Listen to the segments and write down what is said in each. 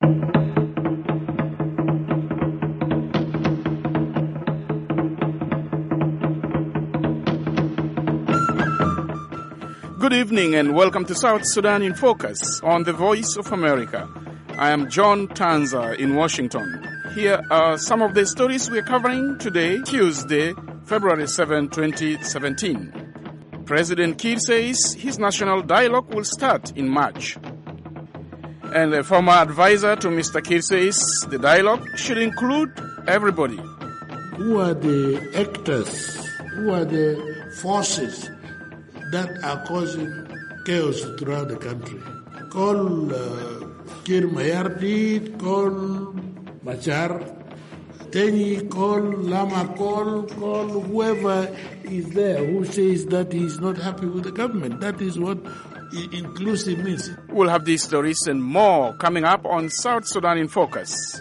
Good evening and welcome to South Sudan in Focus on the Voice of America. I am John Tanza in Washington. Here are some of the stories we're covering today, Tuesday, February 7, 2017. President Kiir says his national dialogue will start in March. And a former advisor to Mr. Kiir says the dialogue should include everybody. Who are the actors? Who are the forces that are causing chaos throughout the country? Call Kiir Mayardit, call Machar, Tenyi, call Lama, call whoever is there who says that he's not happy with the government. That is what inclusive means. We'll have these stories and more coming up on South Sudan in Focus.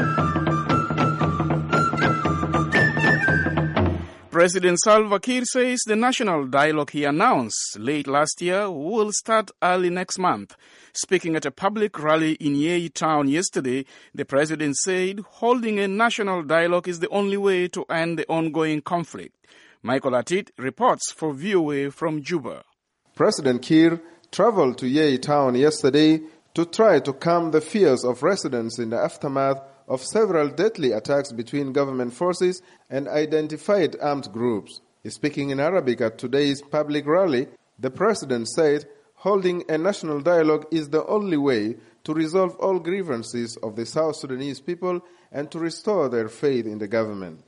President Salva Kiir says the national dialogue he announced late last year will start early next month. Speaking at a public rally in Yei town yesterday, the president said holding a national dialogue is the only way to end the ongoing conflict. Michael Atit reports for VOA from Juba. President Kiir traveled to Yei town yesterday to try to calm the fears of residents in the aftermath of several deadly attacks between government forces and identified armed groups. Speaking in Arabic at today's public rally, the president said holding a national dialogue is the only way to resolve all grievances of the South Sudanese people and to restore their faith in the government.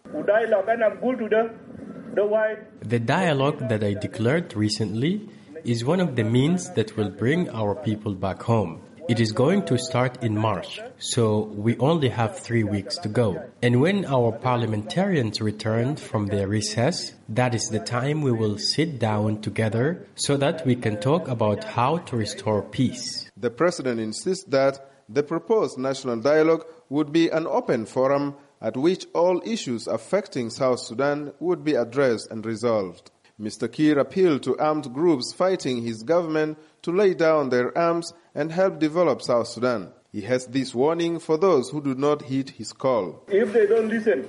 The dialogue that I declared recently is one of the means that will bring our people back home. It is going to start in March, so we only have 3 weeks to go. And when our parliamentarians return from their recess, that is the time we will sit down together so that we can talk about how to restore peace. The president insists that the proposed national dialogue would be an open forum at which all issues affecting South Sudan would be addressed and resolved. Mr. Kiir appealed to armed groups fighting his government to lay down their arms and help develop South Sudan. He has this warning for those who do not heed his call. If they don't listen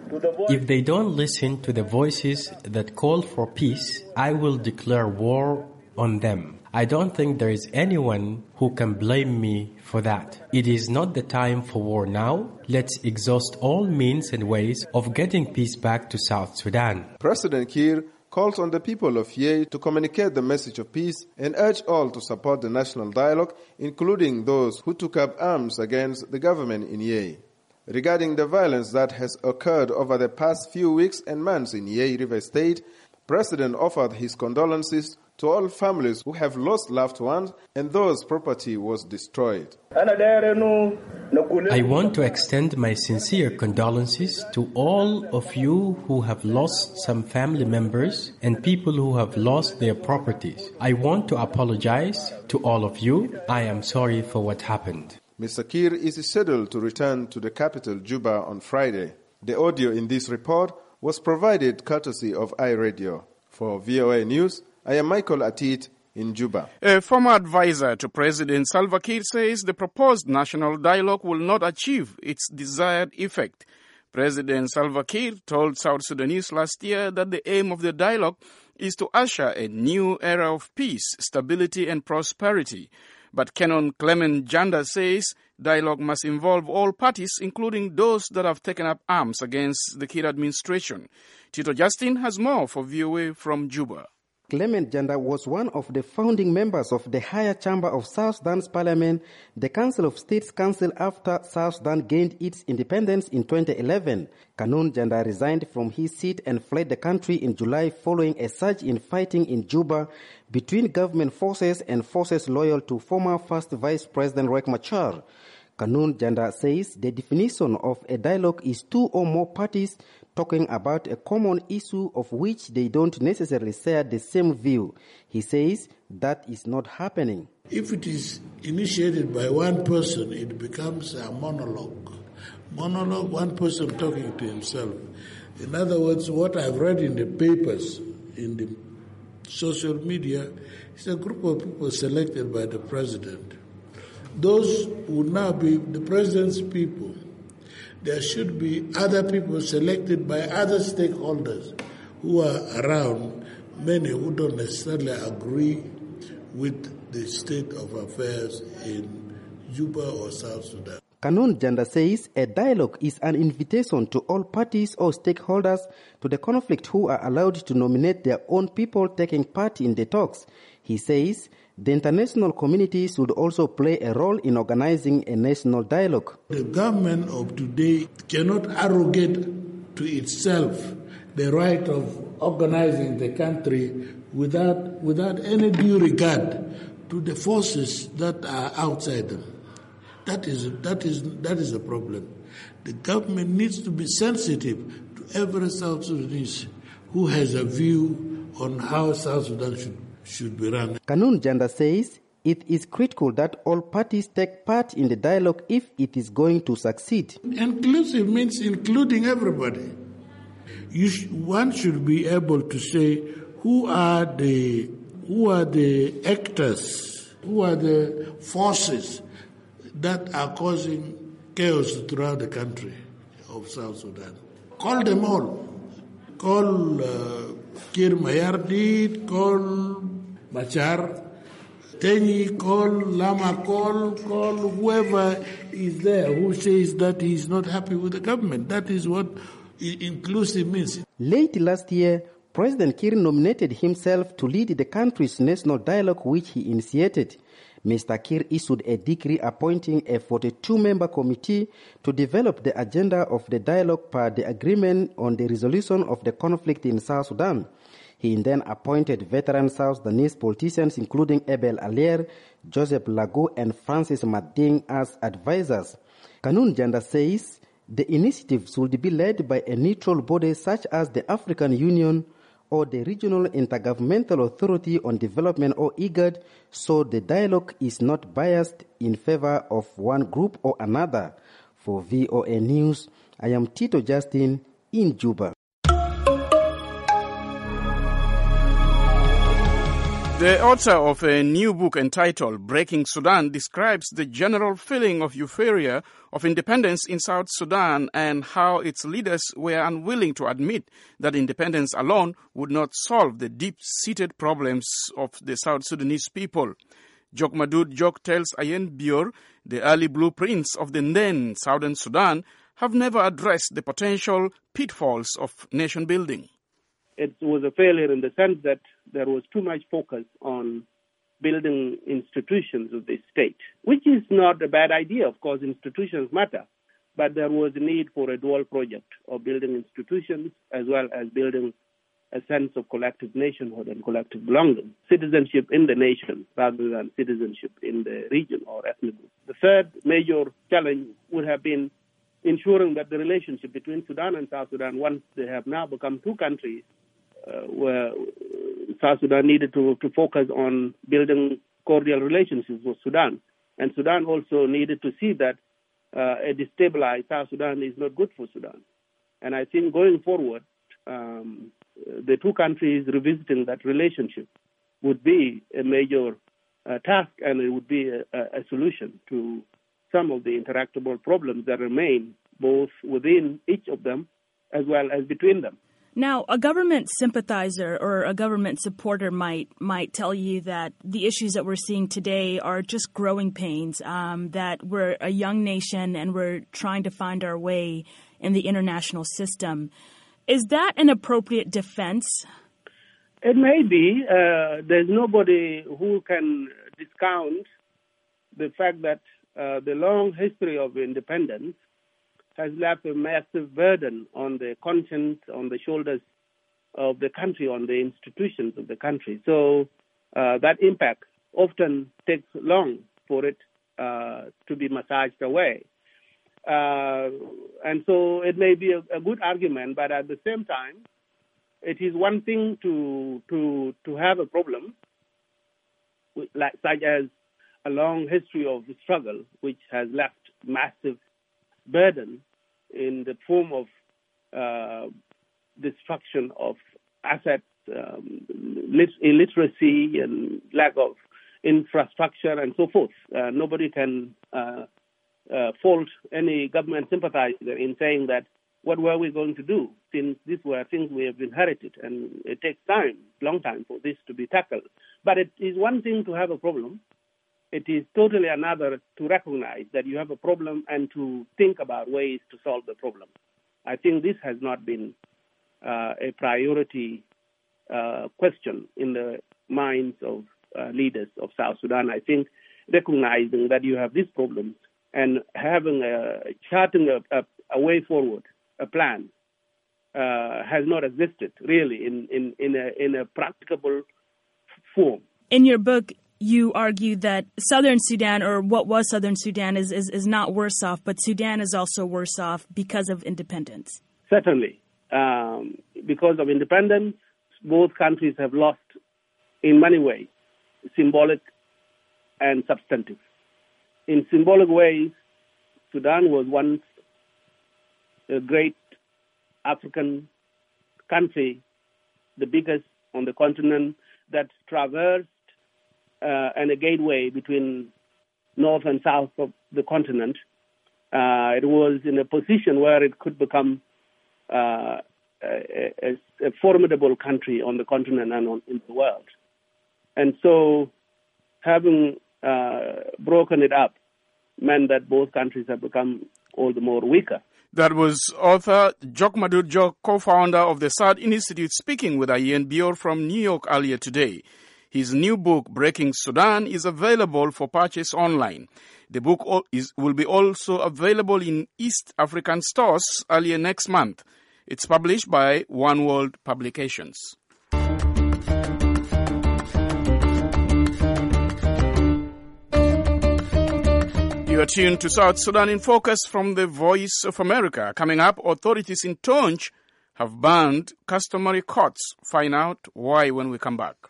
to the voices that call for peace, I will declare war on them. I don't think there is anyone who can blame me for that. It is not the time for war now. Let's exhaust all means and ways of getting peace back to South Sudan. President Kiir calls on the people of Yei to communicate the message of peace and urge all to support the national dialogue, including those who took up arms against the government in Yei. Regarding the violence that has occurred over the past few weeks and months in Yei River State, President offered his condolences to all families who have lost loved ones and those property was destroyed. I want to extend my sincere condolences to all of you who have lost some family members and people who have lost their properties. I want to apologize to all of you. I am sorry for what happened. Mr. Kiir is scheduled to return to the capital, Juba, on Friday. The audio in this report was provided courtesy of iRadio. For VOA News, I am Michael Atit in Juba. A former advisor to President Salva Kiir says the proposed national dialogue will not achieve its desired effect. President Salva Kiir told South Sudanese last year that the aim of the dialogue is to usher a new era of peace, stability and prosperity. But Canon Clement Janda says dialogue must involve all parties, including those that have taken up arms against the Kiir administration. Tito Justin has more for VOA from Juba. Clement Janda was one of the founding members of the higher chamber of South Sudan's parliament, the Council of States Council, after South Sudan gained its independence in 2011. Canon Janda resigned from his seat and fled the country in July following a surge in fighting in Juba between government forces and forces loyal to former First Vice President Riek Machar. Canon Janda says the definition of a dialogue is two or more parties talking about a common issue of which they don't necessarily share the same view. He says that is not happening. If it is initiated by one person, it becomes a monologue. Monologue, one person talking to himself. In other words, what I've read in the papers, in the social media, is a group of people selected by the president. Those would now be the president's people. There should be other people selected by other stakeholders who are around, many who don't necessarily agree with the state of affairs in Juba or South Sudan. Kanun Janda says a dialogue is an invitation to all parties or stakeholders to the conflict who are allowed to nominate their own people taking part in the talks. He says the international community should also play a role in organizing a national dialogue. The government of today cannot arrogate to itself the right of organizing the country without any due regard to the forces that are outside them. That is a problem. The government needs to be sensitive to every South Sudanese who has a view on how South Sudan should be run. Kanun Janda says it is critical that all parties take part in the dialogue if it is going to succeed. Inclusive means including everybody. One should be able to say who are the actors, who are the forces that are causing chaos throughout the country of South Sudan. Call them all. Call Kir Mayardit, call Machar, Tenyi, call Lama, call whoever is there who says that he is not happy with the government. That is what inclusive means. Late last year, President Kir nominated himself to lead the country's national dialogue, which he initiated. Mr. Kir issued a decree appointing a 42-member committee to develop the agenda of the dialogue per the agreement on the resolution of the conflict in South Sudan. He then appointed veteran South Sudanese politicians including Abel Alier, Joseph Lago, and Francis Mading as advisors. Kanun Janda says the initiative should be led by a neutral body such as the African Union or the Regional Intergovernmental Authority on Development or IGAD, so the dialogue is not biased in favor of one group or another. For VOA News, I am Tito Justin in Juba. The author of a new book entitled Breaking Sudan describes the general feeling of euphoria of independence in South Sudan and how its leaders were unwilling to admit that independence alone would not solve the deep-seated problems of the South Sudanese people. Jok Madud Jok tells Ayen Bior the early blueprints of the then Southern Sudan have never addressed the potential pitfalls of nation building. It was a failure in the sense that there was too much focus on building institutions of the state, which is not a bad idea. Of course, institutions matter, but there was a need for a dual project of building institutions as well as building a sense of collective nationhood and collective belonging, citizenship in the nation rather than citizenship in the region or ethnic group. The third major challenge would have been ensuring that the relationship between Sudan and South Sudan, once they have now become two countries, where South Sudan needed to focus on building cordial relationships with Sudan. And Sudan also needed to see that a destabilized South Sudan is not good for Sudan. And I think going forward, the two countries revisiting that relationship would be a major task, and it would be a solution to some of the interactable problems that remain both within each of them as well as between them. Now, a government sympathizer or a government supporter might tell you that the issues that we're seeing today are just growing pains, that we're a young nation and we're trying to find our way in the international system. Is that an appropriate defense? It may be. There's nobody who can discount the fact that the long history of independence has left a massive burden on the conscience, on the shoulders of the country, on the institutions of the country. So that impact often takes long for it to be massaged away. And so it may be a good argument, but at the same time, it is one thing to have a problem, such as a long history of struggle, which has left massive burden in the form of destruction of assets, illiteracy, and lack of infrastructure, and so forth. Nobody can fault any government sympathizer in saying that, what were we going to do, since these were things we have inherited, and it takes time, long time, for this to be tackled. But it is one thing to have a problem. It is totally another to recognize that you have a problem and to think about ways to solve the problem. I think this has not been a priority question in the minds of leaders of South Sudan. I think recognizing that you have these problems and having charting a way forward, a plan, has not existed really in a practicable form. In your book, you argue that Southern Sudan, or what was Southern Sudan, is not worse off, but Sudan is also worse off because of independence. Certainly. Because of independence, both countries have lost, in many ways, symbolic and substantive. In symbolic ways, Sudan was once a great African country, the biggest on the continent, that traversed and a gateway between north and south of the continent. It was in a position where it could become a formidable country on the continent and in the world. And so having broken it up meant that both countries have become all the more weaker. That was author Jok Madut Jok, co-founder of the SAD Institute, speaking with Ian Bior from New York earlier today. His new book, Breaking Sudan, is available for purchase online. The book will be also available in East African stores earlier next month. It's published by One World Publications. You are tuned to South Sudan in Focus from the Voice of America. Coming up, authorities in Tonj have banned customary courts. Find out why when we come back.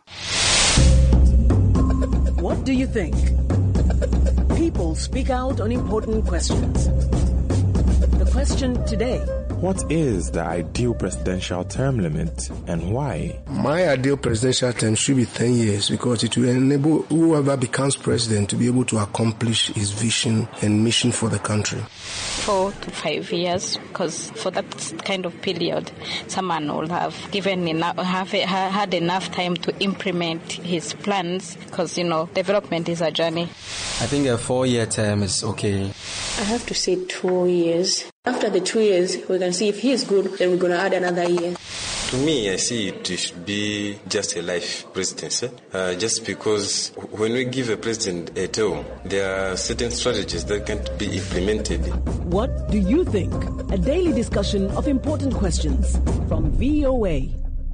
What do you think? People speak out on important questions. The question today: what is the ideal presidential term limit and why? My ideal presidential term should be 10 years because it will enable whoever becomes president to be able to accomplish his vision and mission for the country. 4 to 5 years, because for that kind of period, someone will have had enough time to implement his plans, because, development is a journey. I think a 4-year term is okay. I have to say 2 years. After the 2 years, we can see if he is good, then we're going to add another year. To me, I see it should be just a life presidency. Just because when we give a president a term, there are certain strategies that can't be implemented. What do you think? A daily discussion of important questions from VOA.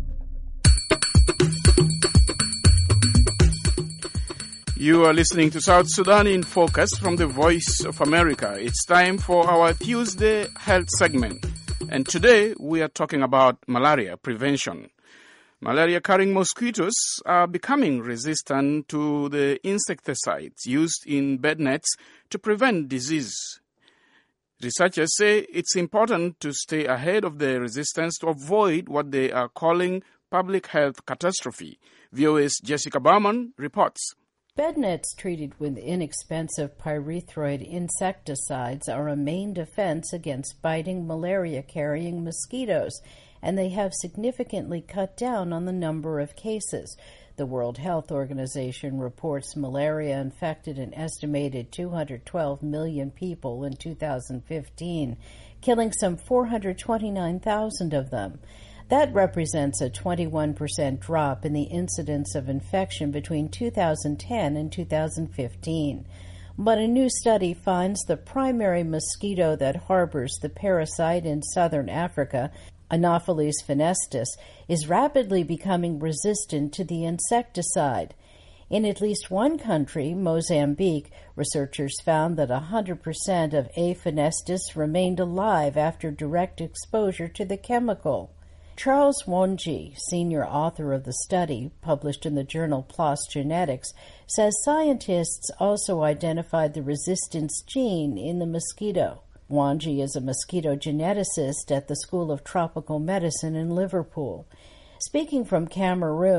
You are listening to South Sudan in Focus from the Voice of America. It's time for our Tuesday Health segment. And today we are talking about malaria prevention. Malaria-carrying mosquitoes are becoming resistant to the insecticides used in bed nets to prevent disease. Researchers say it's important to stay ahead of the resistance to avoid what they are calling public health catastrophe. VOA's Jessica Bauman reports. Bed nets treated with inexpensive pyrethroid insecticides are a main defense against biting malaria-carrying mosquitoes, and they have significantly cut down on the number of cases. The World Health Organization reports malaria infected an estimated 212 million people in 2015, killing some 429,000 of them. That represents a 21% drop in the incidence of infection between 2010 and 2015. But a new study finds the primary mosquito that harbors the parasite in southern Africa, Anopheles fenestis, is rapidly becoming resistant to the insecticide. In at least one country, Mozambique, researchers found that 100% of A. fenestis remained alive after direct exposure to the chemical. Charles Wonji, senior author of the study, published in the journal PLOS Genetics, says scientists also identified the resistance gene in the mosquito. Wonji is a mosquito geneticist at the School of Tropical Medicine in Liverpool. Speaking from Cameroon,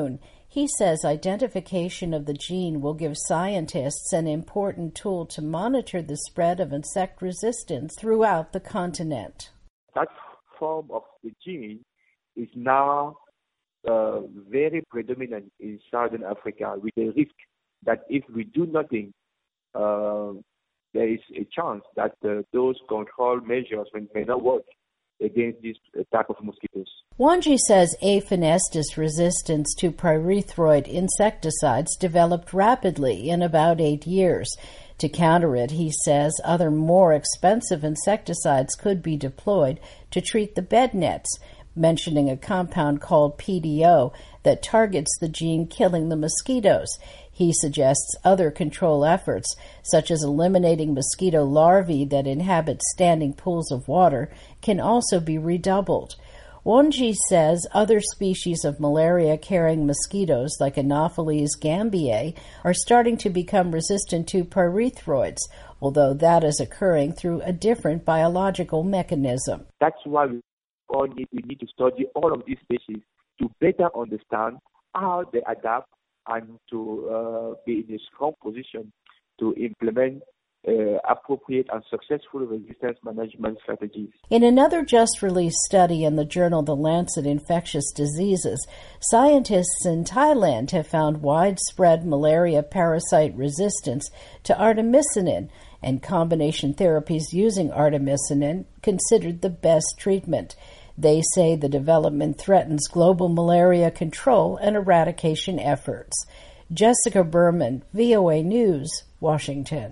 He says identification of the gene will give scientists an important tool to monitor the spread of insect resistance throughout the continent. That form of the gene is now very predominant in Southern Africa, with a risk that if we do nothing, there is a chance that those control measures may not work against this type of mosquitoes. Wanji says Aphanestis resistance to pyrethroid insecticides developed rapidly in about 8 years. To counter it, he says other more expensive insecticides could be deployed to treat the bed nets, mentioning a compound called PDO that targets the gene killing the mosquitoes. He suggests other control efforts, such as eliminating mosquito larvae that inhabit standing pools of water, can also be redoubled. Wanji says other species of malaria-carrying mosquitoes, like Anopheles gambiae, are starting to become resistant to pyrethroids, although that is occurring through a different biological mechanism. That's why we need to study all of these species to better understand how they adapt and to be in a strong position to implement appropriate and successful resistance management strategies. In another just-released study in the journal The Lancet Infectious Diseases, scientists in Thailand have found widespread malaria parasite resistance to artemisinin, and combination therapies using artemisinin considered the best treatment. They say the development threatens global malaria control and eradication efforts. Jessica Berman, VOA News, Washington.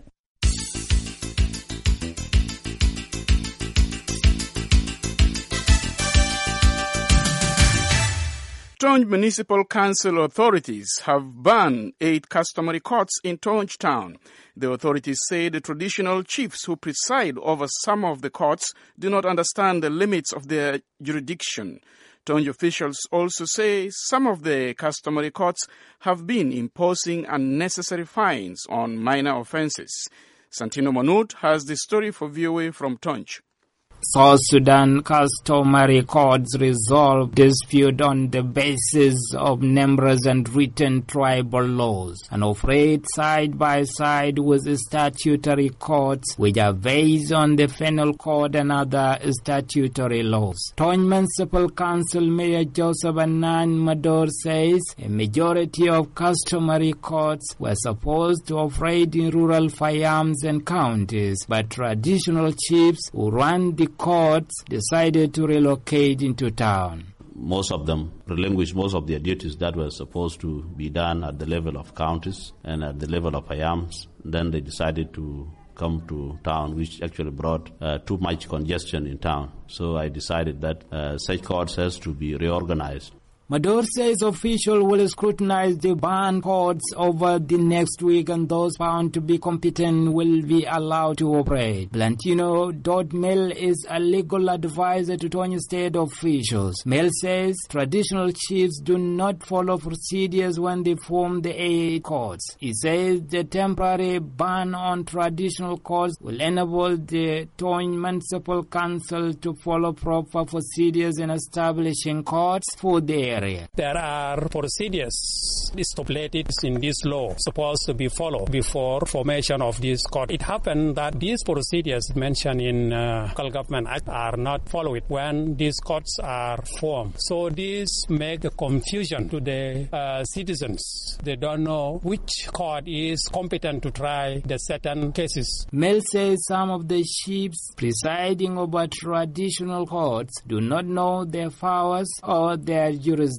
Tonj Municipal Council authorities have banned 8 customary courts in Tonj town. The authorities say the traditional chiefs who preside over some of the courts do not understand the limits of their jurisdiction. Tonj officials also say some of the customary courts have been imposing unnecessary fines on minor offenses. Santino Monut has the story for VOA from Tonj. South Sudan customary courts resolve dispute on the basis of numerous and written tribal laws and operate side by side with statutory courts which are based on the penal code and other statutory laws. Tonj Municipal Council Mayor Joseph Anan Mador says a majority of customary courts were supposed to operate in rural farms and counties, but traditional chiefs who run the courts decided to relocate into town. Most of them relinquished most of their duties that were supposed to be done at the level of counties and at the level of farms. Then they decided to come to town, which actually brought too much congestion in town. So I decided that such courts has to be reorganized. Mador says officials will scrutinize the banned courts over the next week, and those found to be competent will be allowed to operate. Blantino Mel is a legal advisor to Tonj state officials. Mel says traditional chiefs do not follow procedures when they form the AA courts. He says the temporary ban on traditional courts will enable the Tonj Municipal Council to follow proper procedures in establishing courts for the area. There are procedures stipulated in this law supposed to be followed before formation of this court. It happened that these procedures mentioned in Local Government Act are not followed when these courts are formed. So this makes a confusion to the citizens. They don't know which court is competent to try the certain cases. Mel says some of the chiefs presiding over traditional courts do not know their powers or their jurisdiction.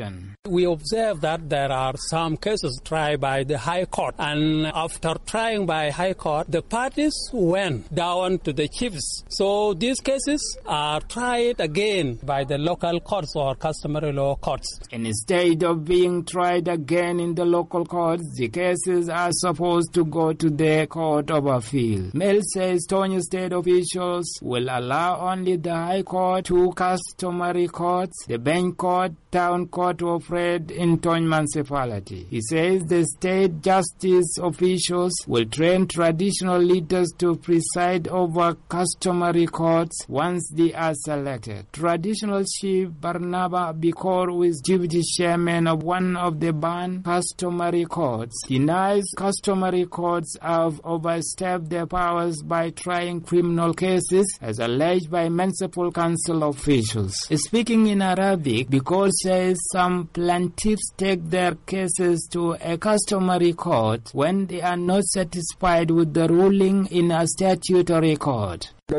We observe that there are some cases tried by the High Court, and after trying by High Court, the parties went down to the chiefs. So these cases are tried again by the local courts or customary law courts. Instead of being tried again in the local courts, the cases are supposed to go to the Court of Appeal. Mel says Tonj state officials will allow only the High Court, 2 customary courts, the bench court, Crown Court operate in Tony municipality. He says the state justice officials will train traditional leaders to preside over customary courts once they are selected. Traditional chief Barnaba Bikor, who is deputy chairman of one of the banned customary courts, denies customary courts have overstepped their powers by trying criminal cases as alleged by municipal council officials. Speaking in Arabic, Bikor says some plaintiffs take their cases to a customary court when they are not satisfied with the ruling in a statutory court. The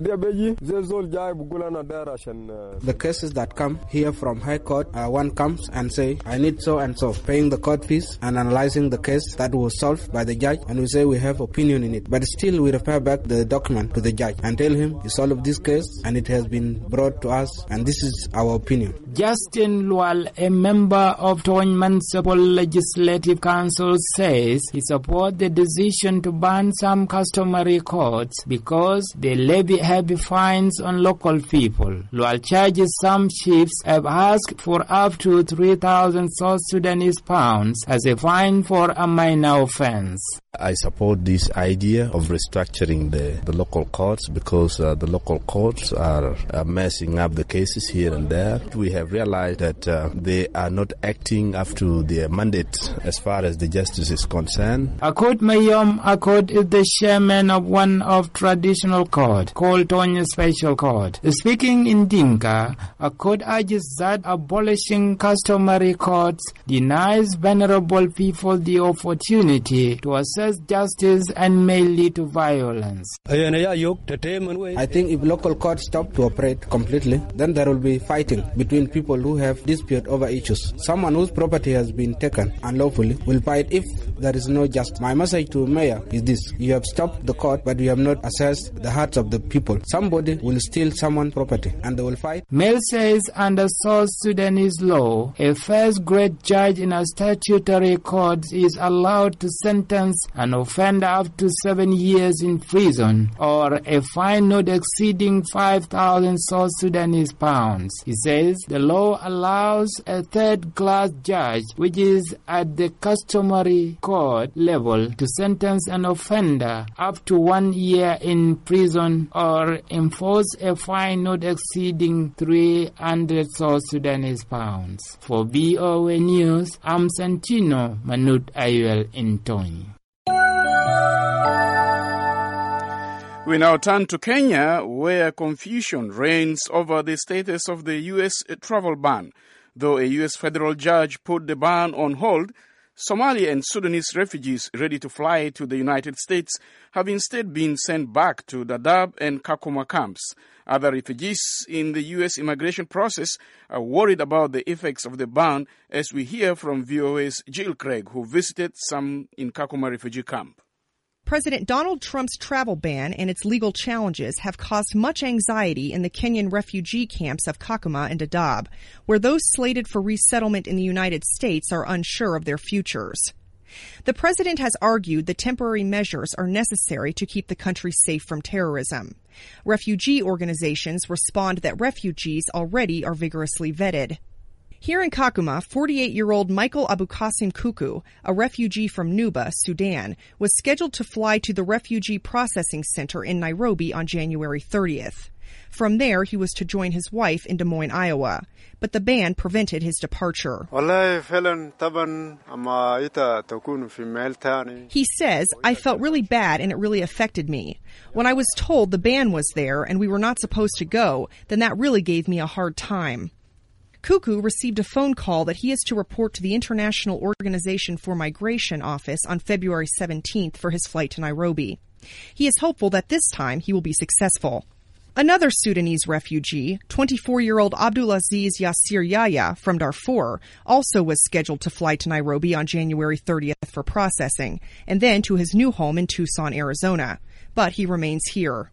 cases that come here from High Court, one comes and say, I need so and so, paying the court fees and analyzing the case that was solved by the judge, and we say we have opinion in it. But still we refer back the document to the judge and tell him he solved this case and it has been brought to us and this is our opinion. Justin Lual, a member of Tony Municipal Legislative Council, says he supports the decision to ban some customary courts because they levy heavy fines on local people. Lual charges some chiefs have asked for up to 3,000 South Sudanese pounds as a fine for a minor offense. I support this idea of restructuring the local courts because the local courts are messing up the cases here and there. We have realized that they are not acting up to their mandate as far as the justice is concerned. Akot Mayom Akot is the chairman of one of traditional court called Tony Special Court. Speaking in Dinka, Akot urges that abolishing customary courts denies vulnerable people the opportunity to assess justice and may lead to violence. I think if local courts stop to operate completely, then there will be fighting between people who have dispute over issues. Someone whose property has been taken unlawfully will fight if there is no justice. My message to Mayor is this: you have stopped the court, but you have not assessed the hearts of the people. Somebody will steal someone's property and they will fight. Mel says under South Sudanese law, a first-grade judge in a statutory court is allowed to sentence an offender up to 7 years in prison or a fine not exceeding 5,000 South Sudanese pounds. He says the law allows a third-class judge, which is at the customary court level, to sentence an offender up to 1 year in prison or enforce a fine not exceeding 300 South Sudanese pounds. For BOA News, I'm Santino Manut Ayuel in Tony. We now turn to Kenya, where confusion reigns over the status of the U.S. travel ban. Though a U.S. federal judge put the ban on hold, Somali and Sudanese refugees ready to fly to the United States have instead been sent back to Dadaab and Kakuma camps. Other refugees in the U.S. immigration process are worried about the effects of the ban, as we hear from VOA's Jill Craig, who visited some in Kakuma refugee camp. President Donald Trump's travel ban and its legal challenges have caused much anxiety in the Kenyan refugee camps of Kakuma and Dadaab, where those slated for resettlement in the United States are unsure of their futures. The president has argued the temporary measures are necessary to keep the country safe from terrorism. Refugee organizations respond that refugees already are vigorously vetted. Here in Kakuma, 48-year-old Michael Abukasim Kuku, a refugee from Nuba, Sudan, was scheduled to fly to the Refugee Processing Center in Nairobi on January 30th. From there, he was to join his wife in Des Moines, Iowa. But the ban prevented his departure. He says, I felt really bad and it really affected me. When I was told the ban was there and we were not supposed to go, then that really gave me a hard time. Kuku received a phone call that he is to report to the International Organization for Migration office on February 17th for his flight to Nairobi. He is hopeful that this time he will be successful. Another Sudanese refugee, 24-year-old Abdulaziz Yasir Yahya from Darfur, also was scheduled to fly to Nairobi on January 30th for processing, and then to his new home in Tucson, Arizona. But he remains here.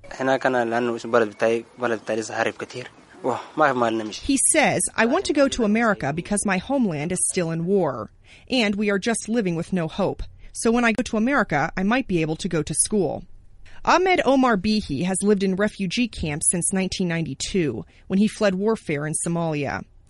He says, I want to go to America because my homeland is still in war, and we are just living with no hope. So when I go to America, I might be able to go to school. Ahmed Omar Bihi has lived in refugee camps since 1992, when he fled warfare in Somalia.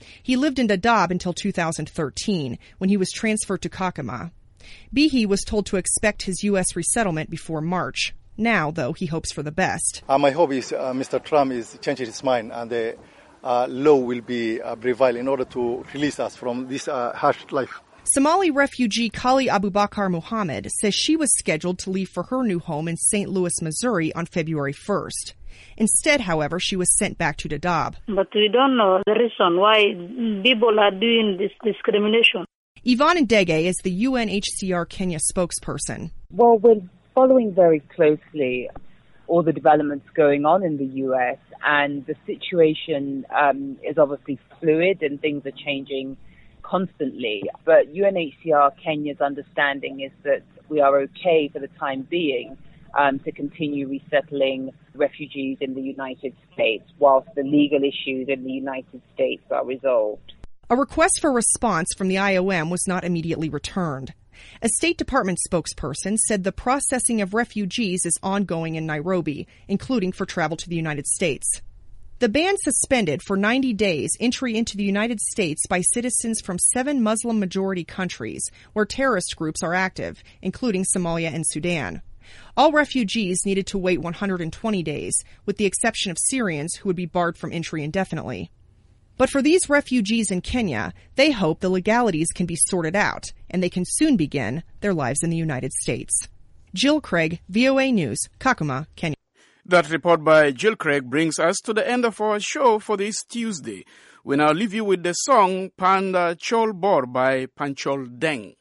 He lived in Dadaab until 2013, when he was transferred to Kakuma. Bihi was told to expect his U.S. resettlement before March. Now, though, he hopes for the best. My hope is Mr. Trump is changing his mind and the law will be prevailed in order to release us from this harsh life. Somali refugee Kali Abubakar Muhammad says she was scheduled to leave for her new home in St. Louis, Missouri on February 1st. Instead, however, she was sent back to Dadaab. But we don't know the reason why people are doing this discrimination. Yvonne Ndege is the UNHCR Kenya spokesperson. Well, we're following very closely all the developments going on in the U.S., and the situation is obviously fluid and things are changing constantly. But UNHCR Kenya's understanding is that we are okay for the time being to continue resettling refugees in the United States whilst the legal issues in the United States are resolved. A request for response from the IOM was not immediately returned. A State Department spokesperson said the processing of refugees is ongoing in Nairobi, including for travel to the United States. The ban suspended for 90 days entry into the United States by citizens from 7 Muslim-majority countries where terrorist groups are active, including Somalia and Sudan. All refugees needed to wait 120 days, with the exception of Syrians who would be barred from entry indefinitely. But for these refugees in Kenya, they hope the legalities can be sorted out and they can soon begin their lives in the United States. Jill Craig, VOA News, Kakuma, Kenya. That report by Jill Craig brings us to the end of our show for this Tuesday. We now leave you with the song Panda Chol Bor by Panchol Deng.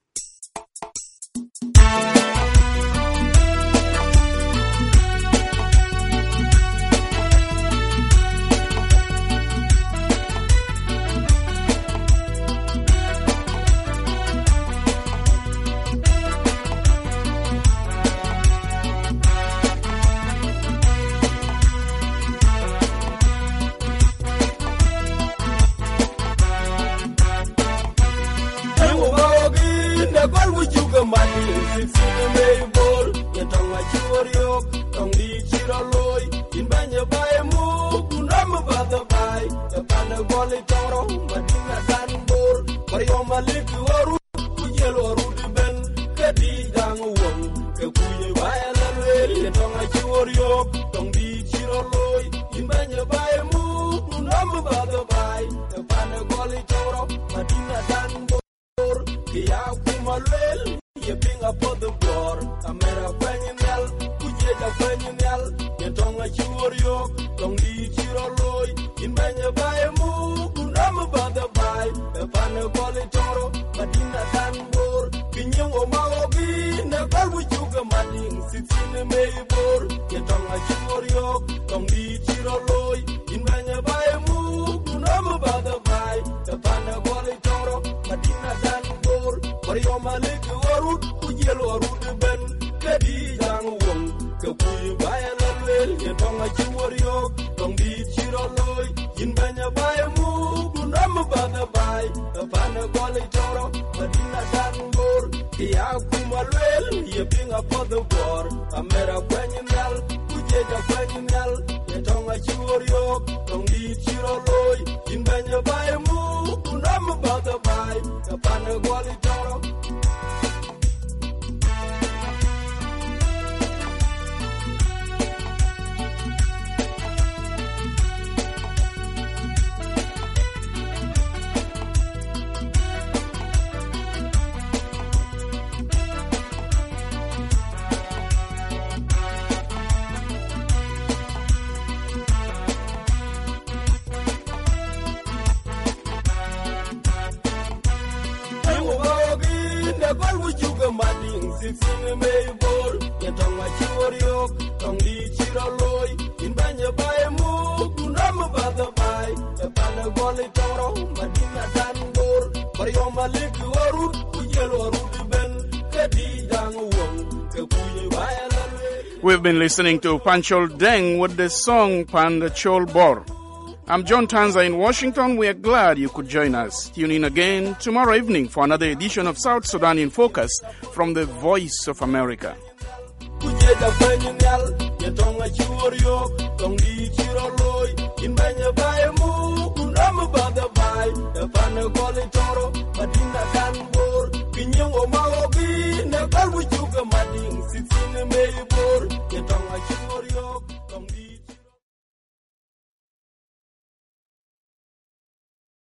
We've been listening to Panchol Deng with the song Panda Chol Bor. I'm John Tanza in Washington. We are glad you could join us. Tune in again tomorrow evening for another edition of South Sudan in Focus from the Voice of America. In Depan Golitoro, Madina